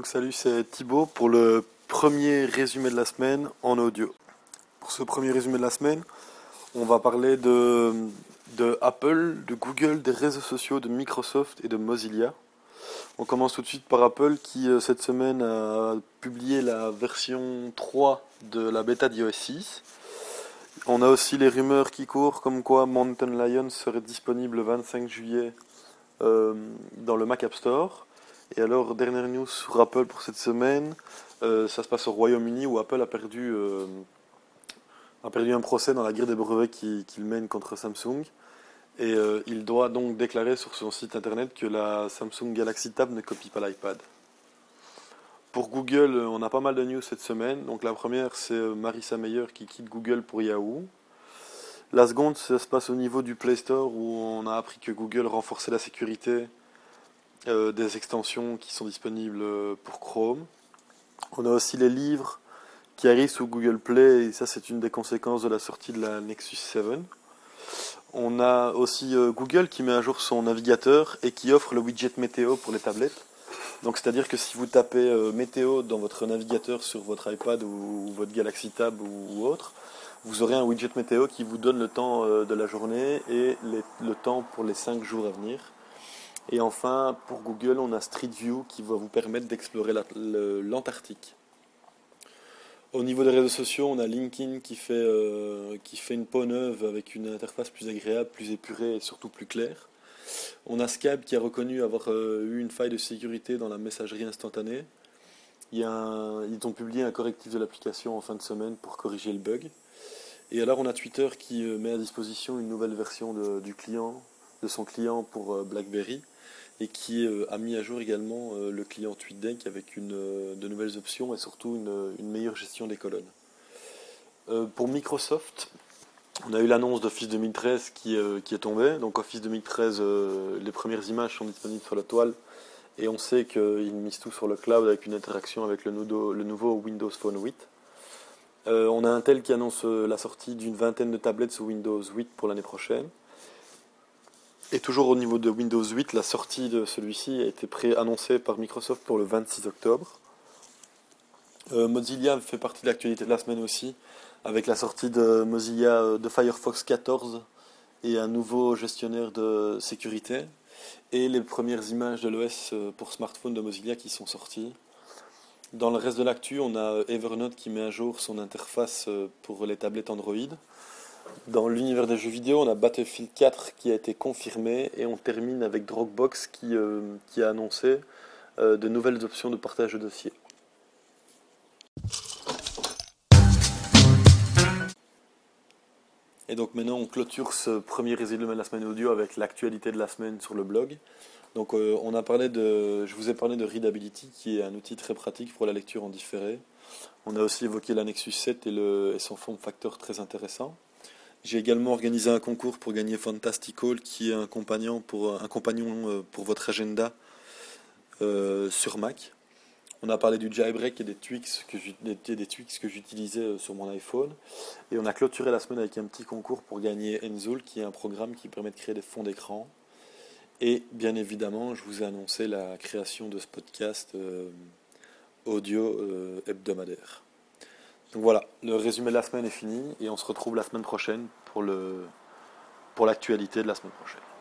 Donc salut, c'est Thibaut pour le premier résumé de la semaine en audio. Pour ce premier résumé de la semaine, on va parler de Apple, de Google, des réseaux sociaux, de Microsoft et de Mozilla. On commence tout de suite par Apple qui cette semaine a publié la version 3 de la bêta d'iOS 6. On a aussi les rumeurs qui courent comme quoi Mountain Lion serait disponible le 25 juillet dans le Mac App Store. Et alors, dernière news sur Apple pour cette semaine, ça se passe au Royaume-Uni où Apple a perdu un procès dans la guerre des brevets qu'il mène contre Samsung. Et il doit donc déclarer sur son site internet que la Samsung Galaxy Tab ne copie pas l'iPad. Pour Google, on a pas mal de news cette semaine. Donc la première, c'est Marissa Mayer qui quitte Google pour Yahoo. La seconde, ça se passe au niveau du Play Store où on a appris que Google renforçait la sécurité des extensions qui sont disponibles pour Chrome. On a aussi les livres qui arrivent sous Google Play, et ça c'est une des conséquences de la sortie de la Nexus 7. On a aussi Google qui met à jour son navigateur et qui offre le widget météo pour les tablettes. Donc c'est-à-dire que si vous tapez météo dans votre navigateur sur votre iPad ou votre Galaxy Tab ou autre, vous aurez un widget météo qui vous donne le temps de la journée et le temps pour les 5 jours à venir. Et enfin, pour Google, on a Street View qui va vous permettre d'explorer l'Antarctique. Au niveau des réseaux sociaux, on a LinkedIn qui fait une peau neuve avec une interface plus agréable, plus épurée et surtout plus claire. On a Skype qui a reconnu avoir eu une faille de sécurité dans la messagerie instantanée. Ils ont publié un correctif de l'application en fin de semaine pour corriger le bug. Et alors on a Twitter qui met à disposition une nouvelle version de son client pour BlackBerry et qui a mis à jour également le client TweetDeck avec de nouvelles options et surtout une meilleure gestion des colonnes. Pour Microsoft, on a eu l'annonce d'Office 2013 qui est tombée. Donc Office 2013, les premières images sont disponibles sur la toile et on sait qu'ils misent tout sur le cloud avec une interaction avec le nouveau Windows Phone 8. On a Intel qui annonce la sortie d'une vingtaine de tablettes sous Windows 8 pour l'année prochaine. Et toujours au niveau de Windows 8, la sortie de celui-ci a été annoncée par Microsoft pour le 26 octobre. Mozilla fait partie de l'actualité de la semaine aussi, avec la sortie de Mozilla de Firefox 14 et un nouveau gestionnaire de sécurité, et les premières images de l'OS pour smartphone de Mozilla qui sont sorties. Dans le reste de l'actu, on a Evernote qui met à jour son interface pour les tablettes Android. Dans l'univers des jeux vidéo, on a Battlefield 4 qui a été confirmé et on termine avec Dropbox qui a annoncé de nouvelles options de partage de dossiers. Et donc maintenant on clôture ce premier résumé de la semaine audio avec l'actualité de la semaine sur le blog. Donc je vous ai parlé de Readability qui est un outil très pratique pour la lecture en différé. On a aussi évoqué la Nexus 7 et son form factor très intéressant. J'ai également organisé un concours pour gagner Fantastical, qui est un compagnon pour votre agenda sur Mac. On a parlé du jailbreak et des tweaks que j'utilisais sur mon iPhone. Et on a clôturé la semaine avec un petit concours pour gagner Enzool, qui est un programme qui permet de créer des fonds d'écran. Et bien évidemment, je vous ai annoncé la création de ce podcast audio hebdomadaire. Donc voilà, le résumé de la semaine est fini et on se retrouve la semaine prochaine pour l'actualité de la semaine prochaine.